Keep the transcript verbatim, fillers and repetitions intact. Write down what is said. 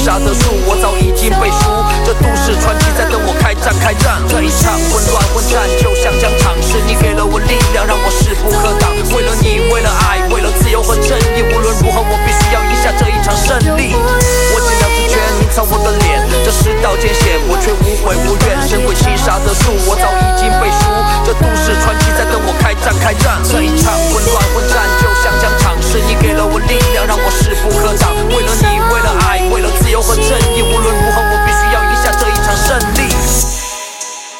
杀的术，我早已经背书。这都市传奇在等我开战开战。这一场混乱混战就像疆场，是你给了我力量，让我势不可挡。为了你，为了爱，为了自由和正义，无论如何我必须要赢下这一场胜利。我尽量之权隐藏我的脸，这世道艰险，我却无悔无怨。神鬼七杀的术，我早已经背书。这都市传奇在等我开战开战。这一场混乱